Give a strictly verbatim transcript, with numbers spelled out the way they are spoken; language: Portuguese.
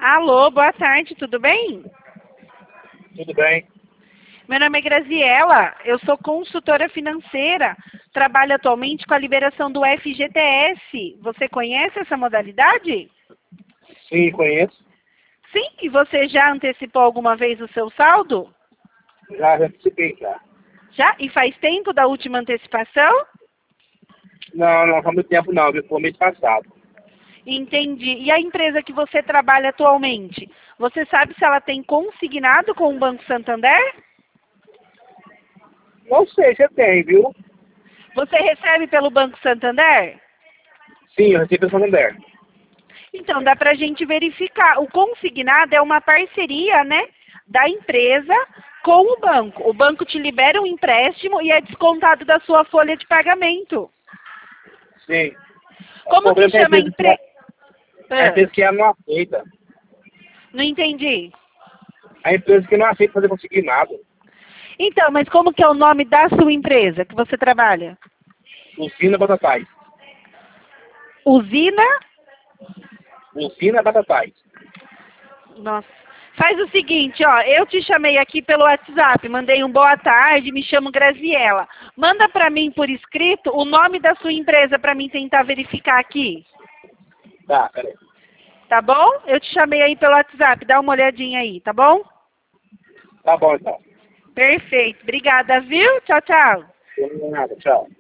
Alô, boa tarde, tudo bem? Tudo bem? Meu nome é Graziela, eu sou consultora financeira, trabalho atualmente com a liberação do F G T S. Você conhece essa modalidade? Sim, conheço. Sim, e você já antecipou alguma vez o seu saldo? Já participei, já. Já? E faz tempo da última antecipação? Não, não faz muito tempo não, viu? Foi mês passado. Entendi. E a empresa que você trabalha atualmente? Você sabe se ela tem consignado com o Banco Santander? Não sei se tem, viu? Você recebe pelo Banco Santander? Sim, eu recebi o Santander. Então, dá para a gente verificar. O consignado é uma parceria, né, da empresa com o banco. O banco te libera um empréstimo e é descontado da sua folha de pagamento. Sim. Como O que problema é chama a a empresa que empresa? a empresa que ela não aceita. Não entendi. A empresa que não aceita fazer consignado. Então, mas como que é o nome da sua empresa que você trabalha? Usina Batatais. Usina? Usina Batatais. Nossa. Faz o seguinte, ó, eu te chamei aqui pelo WhatsApp, mandei um boa tarde, me chamo Graziela. Manda para mim por escrito o nome da sua empresa para mim tentar verificar aqui. Tá, peraí. Tá bom? Eu te chamei aí pelo WhatsApp, dá uma olhadinha aí, tá bom? Tá bom, então. Perfeito. Obrigada, viu? Tchau, tchau. Não tem nada, tchau.